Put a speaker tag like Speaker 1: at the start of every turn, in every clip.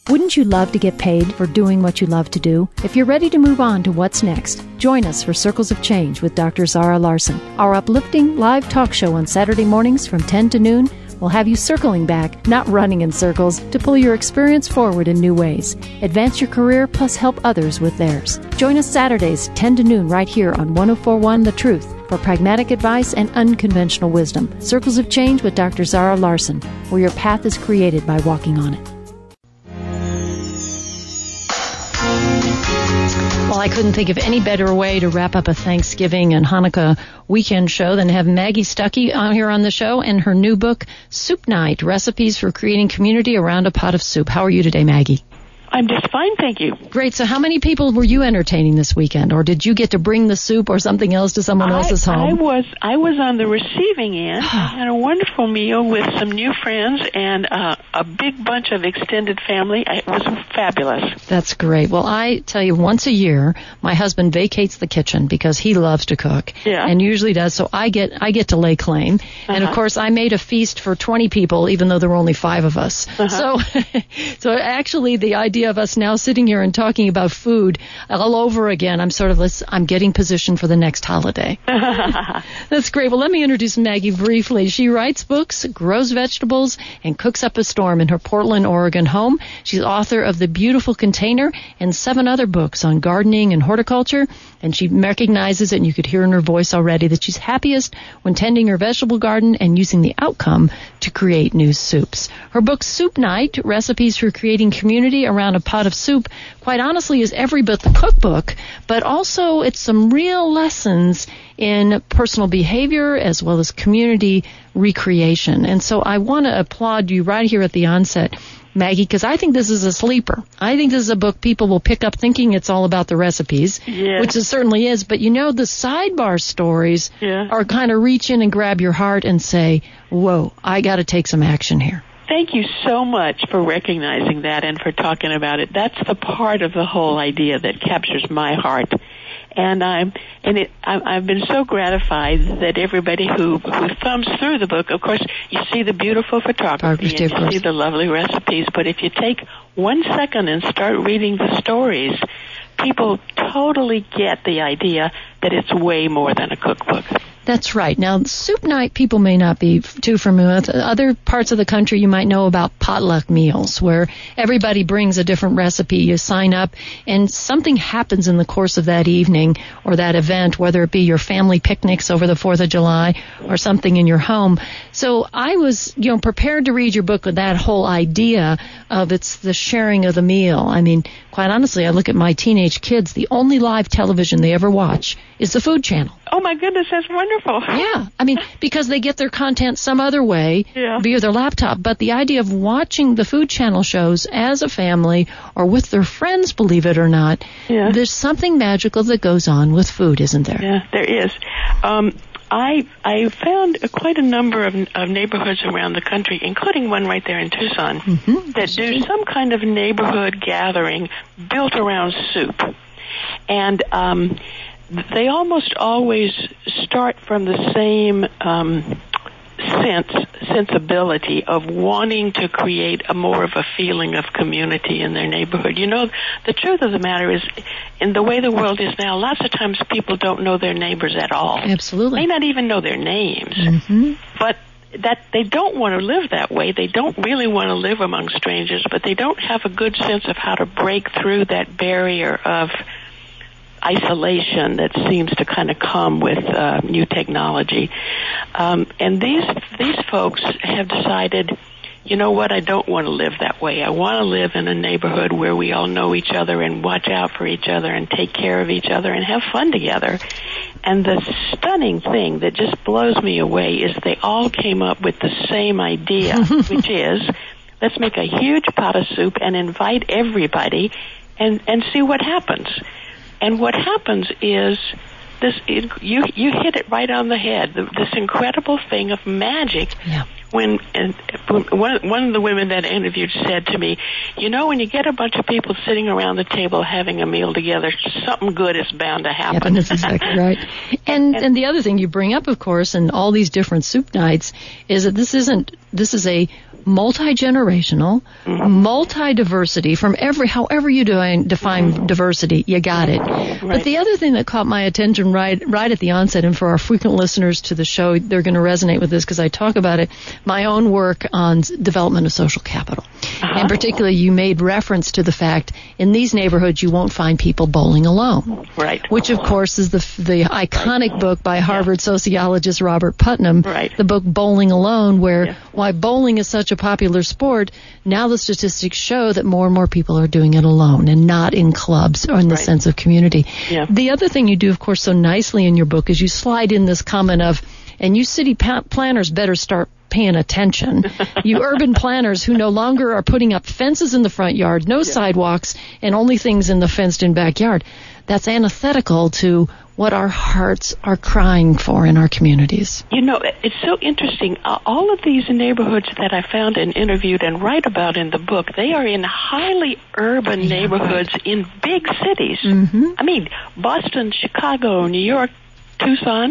Speaker 1: Wouldn't you love to get paid for doing what you love to do? If you're ready to move on to what's next, join us for Circles of Change with Dr. Zara Larson. Our uplifting live talk show on Saturday mornings from 10 to noon will have you circling back, not running in circles, to pull your experience forward in new ways. Advance your career plus help others with theirs. Join us Saturdays, 10 to noon, right here on 104.1 The Truth for pragmatic advice and unconventional wisdom. Circles of Change with Dr. Zara Larson, where your path is created by walking on it. Well, I couldn't think of any better way to wrap up a Thanksgiving and Hanukkah weekend show than to have Maggie Stuckey on here on the show and her new book, Soup Night, Recipes for Creating Community Around a Pot of Soup. How are you today, Maggie?
Speaker 2: I'm just fine, thank you.
Speaker 1: Great. So how many people were you entertaining this weekend? Or did you get to bring the soup or something else to someone else's home?
Speaker 2: I was on the receiving end. I had a wonderful meal with some new friends and a big bunch of extended family. It was fabulous.
Speaker 1: That's great. Well, I tell you, once a year, my husband vacates the kitchen because he loves to cook.
Speaker 2: Yeah.
Speaker 1: And usually does. So I get to lay claim. Uh-huh. And of course, I made a feast for 20 people, even though there were only 5 of us. Uh-huh. So actually, the idea of us now sitting here and talking about food all over again, I'm getting positioned for the next holiday. That's great. Well, let me introduce Maggie briefly. She writes books, grows vegetables, and cooks up a storm in her Portland, Oregon home. She's author of The Beautiful Container and 7 other books on gardening and horticulture. And she recognizes it, and you could hear in her voice already, that she's happiest when tending her vegetable garden and using the outcome to create new soups. Her book, Soup Night, Recipes for Creating Community Around a Pot of Soup, quite honestly is every bit the cookbook, but also it's some real lessons in personal behavior as well as community recreation. And so I want to applaud you right here at the onset, Maggie, because I think this is a sleeper. I think this is a book people will pick up thinking it's all about the recipes, which it certainly is. But the sidebar stories are kind of reach in and grab your heart and say, whoa, I got to take some action here.
Speaker 2: Thank you so much for recognizing that and for talking about it. That's the part of the whole idea that captures my heart. And I've been so gratified that everybody who thumbs through the book, of course, you see the beautiful photography and you see the lovely recipes, but if you take 1 second and start reading the stories, people totally get the idea that it's way more than a cookbook.
Speaker 1: That's right. Now, Soup Night, people may not be too familiar with. Other parts of the country, you might know about potluck meals, where everybody brings a different recipe. You sign up, and something happens in the course of that evening or that event, whether it be your family picnics over the 4th of July or something in your home. So I was, prepared to read your book with that whole idea of it's the sharing of the meal. I mean, quite honestly, I look at my teenage kids, the only live television they ever watch is the Food Channel.
Speaker 2: Oh, my goodness, that's wonderful.
Speaker 1: Yeah, I mean, because they get their content some other way via their laptop. But the idea of watching the Food Channel shows as a family or with their friends, believe it or not, there's something magical that goes on with food, isn't there?
Speaker 2: Yeah, there is. I found quite a number of neighborhoods around the country, including one right there in Tucson, that do some kind of neighborhood gathering built around soup. And they almost always start from the same sensibility of wanting to create more of a feeling of community in their neighborhood. The truth of the matter is, in the way the world is now, lots of times people don't know their neighbors at all.
Speaker 1: Absolutely.
Speaker 2: May not even know their names. But that they don't want to live that way. They don't really want to live among strangers, but they don't have a good sense of how to break through that barrier of isolation that seems to kind of come with new technology. And these folks have decided, you know what, I don't want to live that way. I want to live in a neighborhood where we all know each other and watch out for each other and take care of each other and have fun together. And the stunning thing that just blows me away is they all came up with the same idea, which is, let's make a huge pot of soup and invite everybody and see what happens. And what happens is you hit it right on the head. This incredible thing of magic one of the women that I interviewed said to me, when you get a bunch of people sitting around the table having a meal together, something good is bound to happen.
Speaker 1: Yeah, that's exactly right. And the other thing you bring up, of course, in all these different soup nights is that this is a multi-generational, multi-diversity from however you define diversity, you got it. Right. But the other thing that caught my attention right at the onset, and for our frequent listeners to the show, they're going to resonate with this because I talk about it, my own work on development of social capital. And particularly you made reference to the fact in these neighborhoods you won't find people bowling alone.
Speaker 2: Right.
Speaker 1: Which of course is the iconic book by Harvard sociologist Robert Putnam, the book Bowling Alone, where why bowling is such a popular sport, now the statistics show that more and more people are doing it alone and not in clubs or in the sense of community. Yeah. The other thing you do, of course, so nicely in your book is you slide in this comment of, and you city planners better start paying attention. You urban planners who no longer are putting up fences in the front yard, no sidewalks, and only things in the fenced-in backyard. That's antithetical to what our hearts are crying for in our communities.
Speaker 2: It's so interesting. All of these neighborhoods that I found and interviewed and write about in the book, they are in highly urban neighborhoods in big cities. Mm-hmm. I mean, Boston, Chicago, New York, Tucson,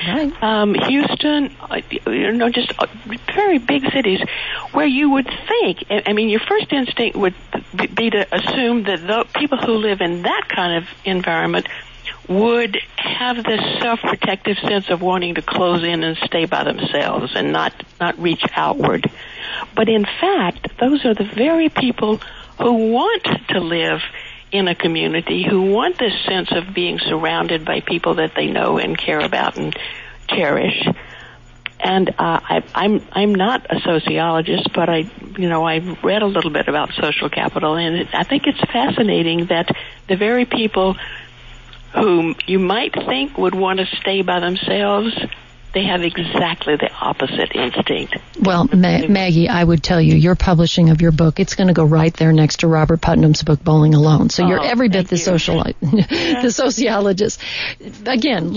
Speaker 2: Houston, just very big cities where you would think, your first instinct would be to assume that the people who live in that kind of environment would have this self-protective sense of wanting to close in and stay by themselves and not reach outward. But in fact, those are the very people who want to live in a community, who want this sense of being surrounded by people that they know and care about and cherish. And I'm not a sociologist, but I've read a little bit about social capital, and I think it's fascinating that the very people whom you might think would want to stay by themselves, they have exactly the opposite instinct.
Speaker 1: Well, Maggie, I would tell you, your publishing of your book, it's going to go right there next to Robert Putnam's book, Bowling Alone. So you're every bit the sociologist. Again,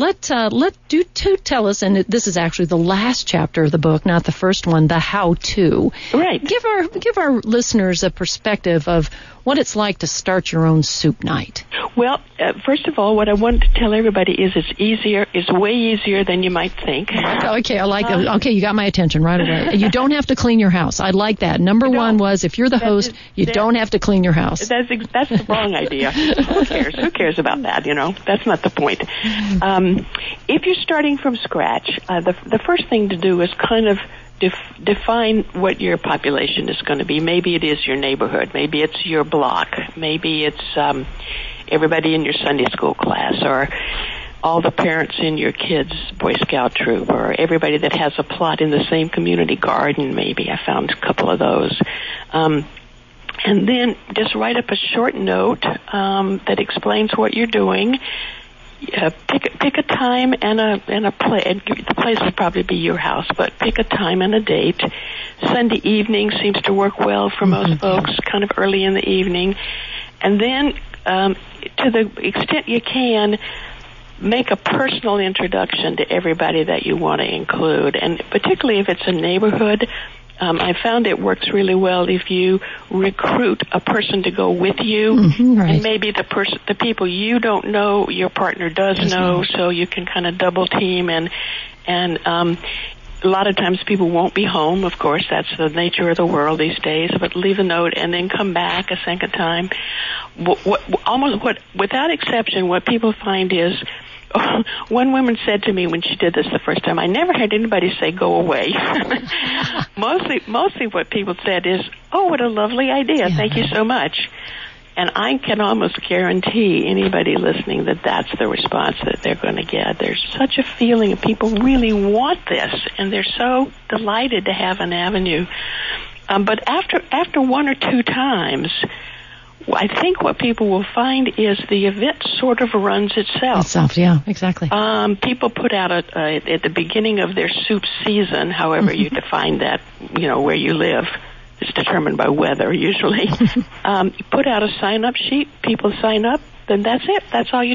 Speaker 1: tell us, and this is actually the last chapter of the book, not the first one, the how-to.
Speaker 2: Right.
Speaker 1: Give our listeners a perspective of what it's like to start your own soup night.
Speaker 2: Well, first of all, what I want to tell everybody is it's way easier than you might think.
Speaker 1: Okay, I like that. Okay, you got my attention right away. You don't have to clean your house. I like that. Number one was, if you're the host, you don't have to clean your house.
Speaker 2: That's the wrong idea. Who cares? Who cares about that, That's not the point. If you're starting from scratch, the first thing to do is kind of define what your population is going to be. Maybe it is your neighborhood. Maybe it's your block. Maybe it's everybody in your Sunday school class, or all the parents in your kids' Boy Scout troop, or everybody that has a plot in the same community garden. Maybe I found a couple of those. And then just write up a short note that explains what you're doing. Pick a time and a place. The place would probably be your house, but pick a time and a date. Sunday evening seems to work well for most folks, kind of early in the evening. And then, to the extent you can, make a personal introduction to everybody that you want to include. And particularly if it's a neighborhood, I found it works really well if you recruit a person to go with you, and maybe the people you don't know, your partner does know, so you can kind of double team, and a lot of times people won't be home. Of course, that's the nature of the world these days. But leave a note and then come back a second time. Without exception, what people find is, one woman said to me when she did this the first time, I never had anybody say go away. Mostly what people said is, oh, what a lovely idea. Yeah. Thank you so much. And I can almost guarantee anybody listening that that's the response that they're going to get. There's such a feeling of people really want this, and they're so delighted to have an avenue. But after one or two times, I think what people will find is the event sort of runs itself.
Speaker 1: Yeah, exactly.
Speaker 2: People put out at the beginning of their soup season, however you define that, where you live. It's determined by weather, usually. Put out a sign-up sheet. People sign up, then that's it. That's all you do.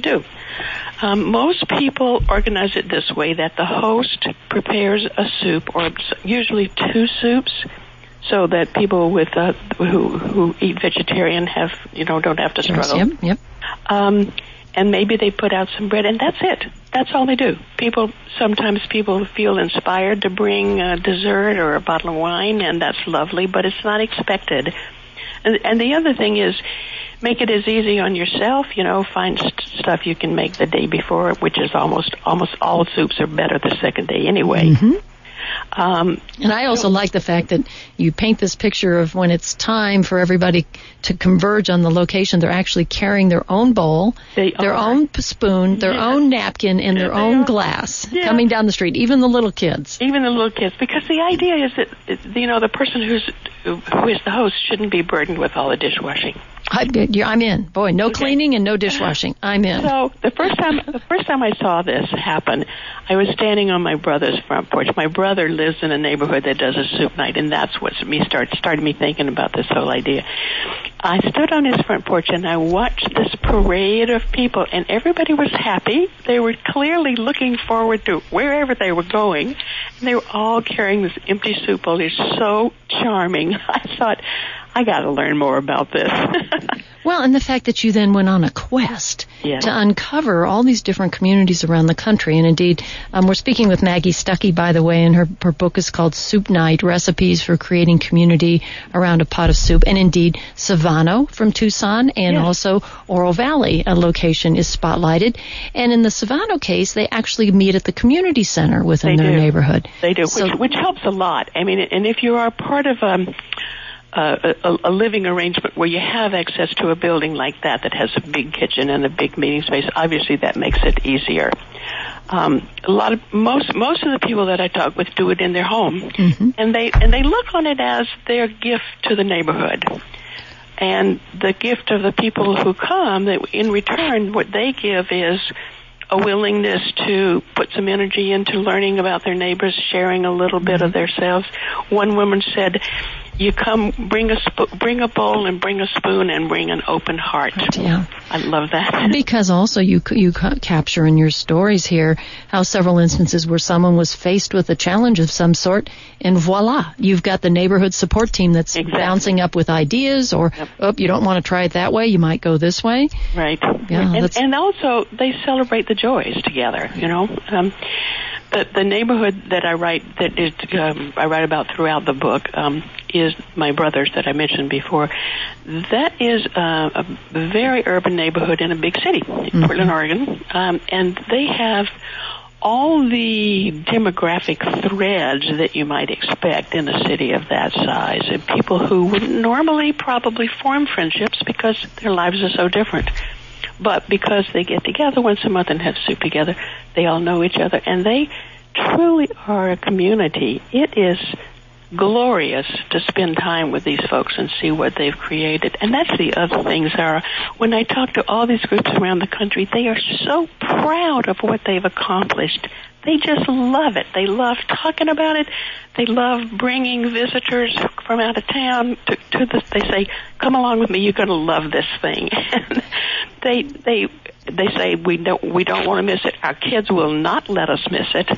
Speaker 2: Most people organize it this way, that the host prepares a soup, or usually 2 soups, so that people with who eat vegetarian don't have to struggle.
Speaker 1: Yep.
Speaker 2: And maybe they put out some bread, and that's it. That's all they do. Sometimes people feel inspired to bring a dessert or a bottle of wine, and that's lovely, but it's not expected. And the other thing is, make it as easy on yourself. Find stuff you can make the day before, which is almost all soups are better the second day anyway.
Speaker 1: Mm-hmm. And I also like the fact that you paint this picture of when it's time for everybody to converge on the location, they're actually carrying their own bowl, their own spoon, their own napkin, and their own glass coming down the street, even the little kids.
Speaker 2: Even the little kids, because the idea is that, the person who is the host shouldn't be burdened with all the dishwashing.
Speaker 1: I'm in. Boy, no cleaning and no dishwashing. I'm in.
Speaker 2: So the first time I saw this happen, I was standing on my brother's front porch. My brother lives in a neighborhood that does a soup night, and that's what started me thinking about this whole idea. I stood on his front porch and I watched this parade of people, and everybody was happy. They were clearly looking forward to wherever they were going, and they were all carrying this empty soup bowl. It's so charming. I thought, I got to learn more about this.
Speaker 1: Well, and the fact that you then went on a quest to uncover all these different communities around the country. And indeed, we're speaking with Maggie Stuckey, by the way, and her book is called Soup Night, Recipes for Creating Community Around a Pot of Soup. And indeed, Savano from Tucson and also Oro Valley, a location, is spotlighted. And in the Savano case, they actually meet at the community center within their neighborhood.
Speaker 2: They do, which helps a lot. I mean, and if you are part of a living arrangement where you have access to a building like that has a big kitchen and a big meeting space, obviously that makes it easier. Most of the people that I talk with do it in their home, and they look on it as their gift to the neighborhood. And the gift of the people who come, that in return, what they give is a willingness to put some energy into learning about their neighbors, sharing a little bit of themselves. One woman said, "You come, bring a bowl and bring a spoon and bring an open heart."
Speaker 1: Yeah,
Speaker 2: I love that.
Speaker 1: Because also you capture in your stories here how several instances where someone was faced with a challenge of some sort, and voila, you've got the neighborhood support team that's bouncing up with ideas, or you don't want to try it that way, you might go this way.
Speaker 2: Right.
Speaker 1: Yeah,
Speaker 2: and also they celebrate the joys together. The neighborhood that I write I write about throughout the book is my brother's that I mentioned before. That is a very urban neighborhood in a big city, Portland, Oregon, and they have all the demographic threads that you might expect in a city of that size, and people who wouldn't normally probably form friendships because their lives are so different. But because they get together once a month and have soup together, they all know each other, and they truly are a community. It is glorious to spend time with these folks and see what they've created. And that's the other thing, Sarah. When I talk to all these groups around the country, they are so proud of what they've accomplished. They just love it. They love talking about it. They love bringing visitors from out of town to this. They say, "Come along with me. You're going to love this thing." And they say, "We don't want to miss it. Our kids will not let us miss it."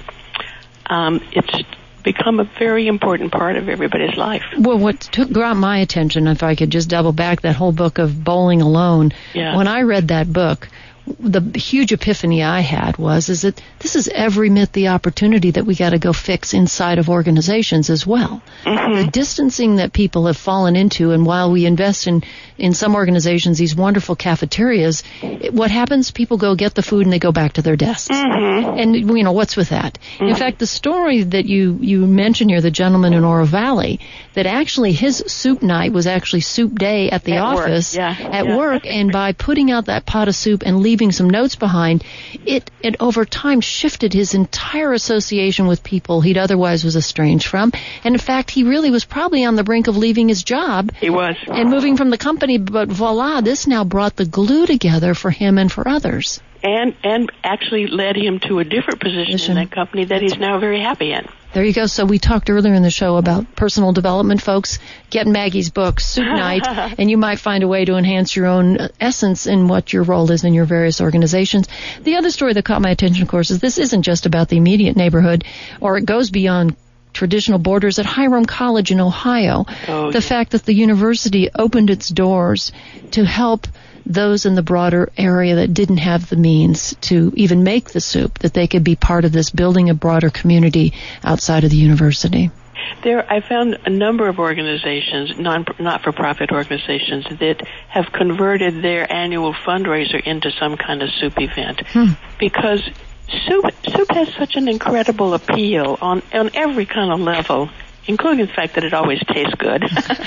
Speaker 2: It's become a very important part of everybody's life.
Speaker 1: Well, what grabbed my attention, if I could just double back, that whole book of Bowling Alone. Yeah. When I read that book, the huge epiphany I had is that this is every myth, the opportunity that we got to go fix inside of organizations as well. The distancing that people have fallen into, and while we invest in some organizations these wonderful cafeterias, what happens? People go get the food and they go back to their desks. And what's with that? In fact, the story that you mentioned here, the gentleman in Oro Valley, that actually his soup night was actually soup day at the office at work, and by putting out that pot of soup and leaving some notes behind, it over time shifted his entire association with people he'd otherwise was estranged from. And in fact, he really was probably on the brink of leaving his job.
Speaker 2: He was.
Speaker 1: And moving from the company, but voila, this now brought the glue together for him and for others.
Speaker 2: And actually led him to a different position in that company that he's now very happy in.
Speaker 1: There you go. So we talked earlier in the show about personal development, folks. Get Maggie's book, Soup Night, and you might find a way to enhance your own essence in what your role is in your various organizations. The other story that caught my attention, of course, is this isn't just about the immediate neighborhood, or it goes beyond traditional borders. At Hiram College in Ohio. The fact that the university opened its doors to help those in the broader area that didn't have the means to even make the soup, that they could be part of this building a broader community outside of the university.
Speaker 2: I found a number of organizations, not-for-profit organizations, that have converted their annual fundraiser into some kind of soup event. Because soup has such an incredible appeal on every kind of level, including the fact that it always tastes good.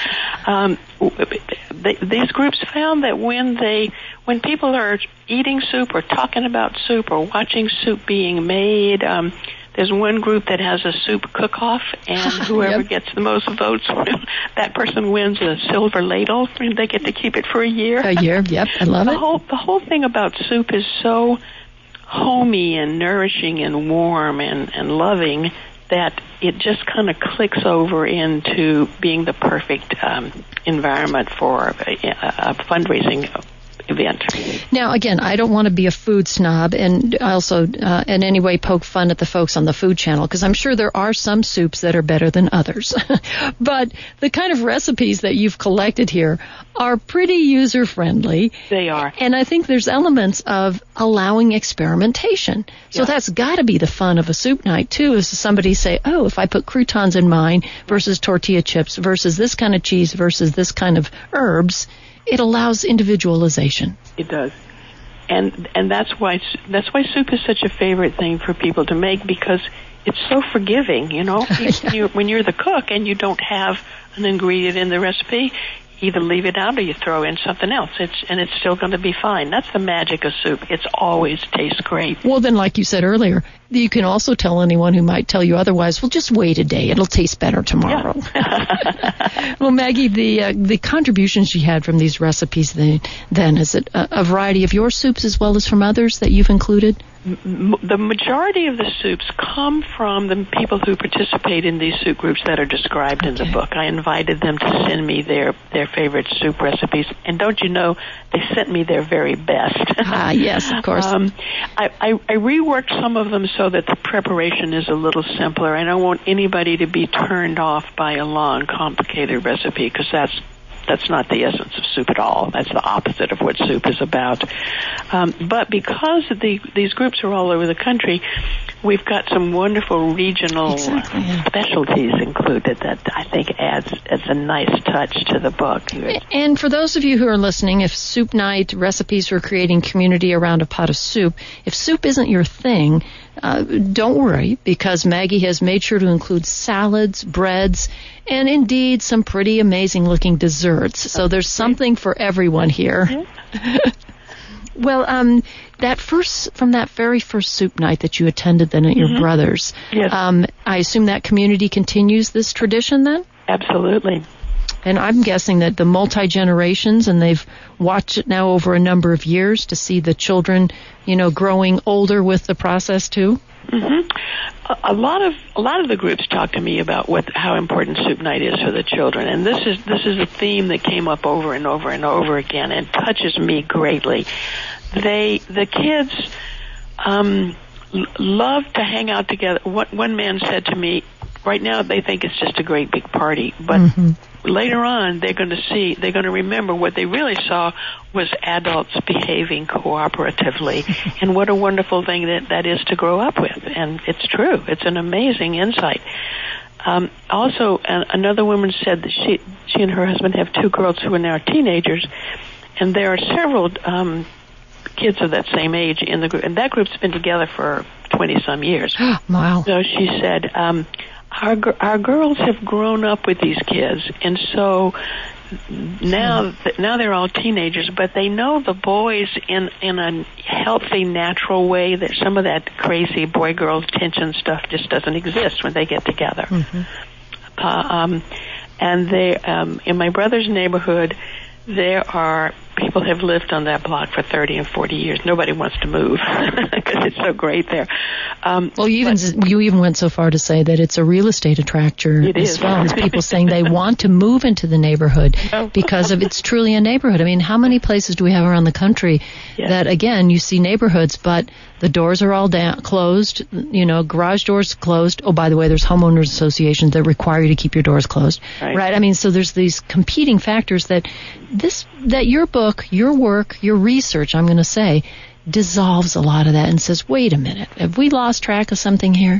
Speaker 2: These groups found that when people are eating soup or talking about soup or watching soup being made, there's one group that has a soup cook-off, and whoever gets the most votes, that person wins a silver ladle, and they get to keep it for a year.
Speaker 1: A year, yep, I love it.
Speaker 2: The whole thing about soup is so homey and nourishing and warm and loving that it just kind of clicks over into being the perfect environment for a fundraising event.
Speaker 1: Now, again, I don't want to be a food snob and also in any way poke fun at the folks on the Food Channel, because I'm sure there are some soups that are better than others. But the kind of recipes that you've collected here are pretty user-friendly.
Speaker 2: They are.
Speaker 1: And I think there's elements of allowing experimentation. So that's got to be the fun of a soup night, too, is somebody say, oh, if I put croutons in mine versus tortilla chips versus this kind of cheese versus this kind of herbs, it allows individualization.
Speaker 2: It does. And that's why soup is such a favorite thing for people to make, because it's so forgiving, you know. When you're the cook and you don't have an ingredient in the recipe, either leave it out or you throw in something else. It's still going to be fine. That's the magic of soup. It's always tastes great.
Speaker 1: Well, then, like you said earlier, you can also tell anyone who might tell you otherwise, well, just wait a day. It'll taste better tomorrow. Yeah. Well, Maggie, the contributions you had from these recipes then, is it a variety of your soups as well as from others that you've included?
Speaker 2: The majority of the soups come from the people who participate in these soup groups that are described in the book. I invited them to send me their favorite soup recipes, and don't you know, they sent me their very best.
Speaker 1: Yes, of course.
Speaker 2: I reworked some of them so that the preparation is a little simpler. I don't want anybody to be turned off by a long, complicated recipe, because that's not the essence of soup at all. That's the opposite of what soup is about. But because these groups are all over the country, we've got some wonderful regional specialties included that I think adds a nice touch to the book.
Speaker 1: And for those of you who are listening, if Soup Night, recipes for creating community around a pot of soup, if soup isn't your thing, don't worry, because Maggie has made sure to include salads, breads, and indeed some pretty amazing-looking desserts. So there's something for everyone here. Well, from that very first soup night that you attended then at your brother's, I assume that community continues this tradition then?
Speaker 2: Absolutely.
Speaker 1: And I'm guessing that the multi-generations, and they've watched it now over a number of years to see the children, growing older with the process too.
Speaker 2: Mm-hmm. A lot of the groups talk to me about how important soup night is for the children, and this is a theme that came up over and over and over again and touches me greatly. The kids love to hang out together. One man said to me, right now they think it's just a great big party, but later on they're going to remember what they really saw was adults behaving cooperatively, and what a wonderful thing that is to grow up with. And it's true. It's an amazing insight. Also, another woman said that she and her husband have two girls who are now teenagers, and there are several kids of that same age in the group, and that group's been together for 20-some years.
Speaker 1: Wow.
Speaker 2: So she said, our girls have grown up with these kids, and so now they're all teenagers, but they know the boys in a healthy, natural way, that some of that crazy boy-girl tension stuff just doesn't exist when they get together. And they, in my brother's neighborhood, there are people have lived on that block for 30 and 40 years. Nobody wants to move because it's so great there.
Speaker 1: Well, you even went so far to say that it's a real estate attractor as well as people saying they want to move into the neighborhood because of it's truly a neighborhood. I mean, how many places do we have around the country that, again, you see neighborhoods, but the doors are all closed, garage doors closed. Oh, by the way, there's homeowners associations that require you to keep your doors closed. Right? I mean, so there's these competing factors that your book, your work, your research, I'm going to say, dissolves a lot of that and says, wait a minute, have we lost track of something here?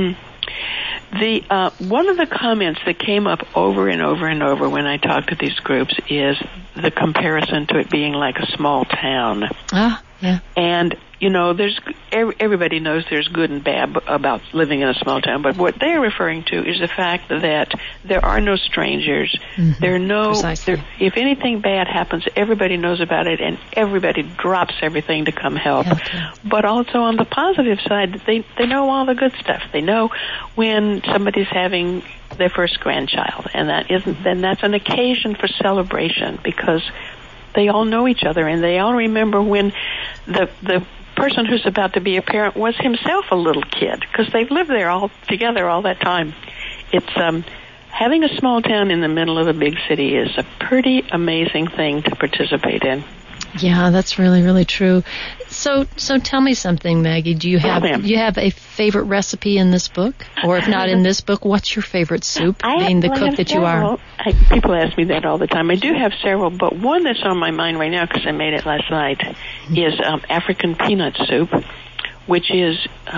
Speaker 2: The one of the comments that came up over and over and over when I talk to these groups is the comparison to it being like a small town.
Speaker 1: Yeah.
Speaker 2: And there's everybody knows there's good and bad about living in a small town, but what they're referring to is the fact that there are no strangers. There are no. If anything bad happens, everybody knows about it, and everybody drops everything to come help. But also on the positive side, they know all the good stuff. They know when somebody's having their first grandchild, and that's an occasion for celebration because they all know each other, and they all remember when the person who's about to be a parent was himself a little kid because they've lived there all together all that time. It's having a small town in the middle of a big city is a pretty amazing thing to participate in.
Speaker 1: Yeah, that's really, really true. So tell me something, Maggie. Do you have a favorite recipe in this book? Or if not in this book, what's your favorite soup, being the cook that you are?
Speaker 2: People ask me that all the time. I do have several, but one that's on my mind right now because I made it last night is African peanut soup, which is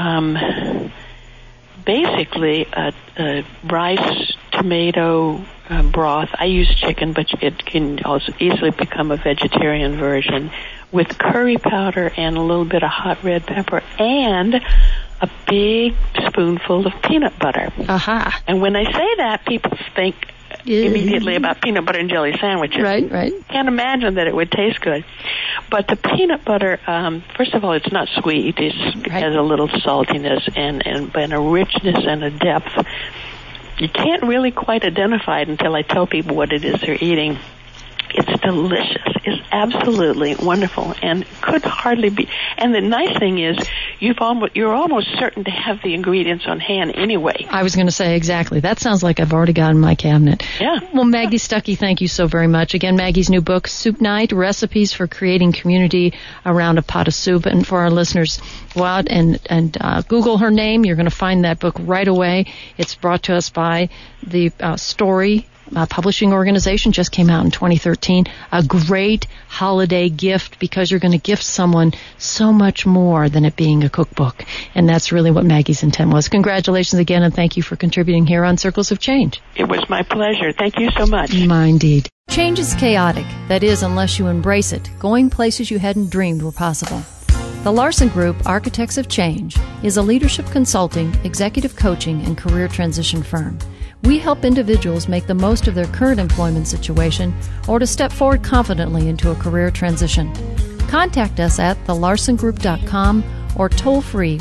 Speaker 2: basically a rice, tomato broth. I use chicken, but it can also easily become a vegetarian version with curry powder and a little bit of hot red pepper and a big spoonful of peanut butter. And when I say that, people think immediately about peanut butter and jelly sandwiches. Right. Can't imagine that it would taste good. But the peanut butter, first of all, it's not sweet. It has a little saltiness and a richness and a depth. You can't really quite identify it until I tell people what it is they're eating. It's delicious. It's absolutely wonderful and could hardly be. And the nice thing is you're almost certain to have the ingredients on hand anyway.
Speaker 1: I was going to say exactly. That sounds like I've already got in my cabinet.
Speaker 2: Yeah.
Speaker 1: Well, Maggie Stuckey, thank you so very much. Again, Maggie's new book, Soup Night, Recipes for Creating Community Around a Pot of Soup. And for our listeners, go out and Google her name. You're going to find that book right away. It's brought to us by the Story publishing organization, just came out in 2013. A great holiday gift because you're going to gift someone so much more than it being a cookbook. And that's really what Maggie's intent was. Congratulations again, and thank you for contributing here on Circles of Change.
Speaker 2: It was my pleasure. Thank you so much.
Speaker 1: Indeed. Change is chaotic. That is, unless you embrace it, going places you hadn't dreamed were possible. The Larson Group, Architects of Change, is a leadership consulting, executive coaching, and career transition firm. We help individuals make the most of their current employment situation or to step forward confidently into a career transition. Contact us at thelarsongroup.com or toll free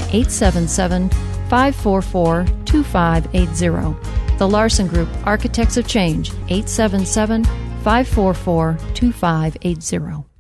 Speaker 1: 1-877-544-2580. The Larson Group, Architects of Change, 877-544-2580.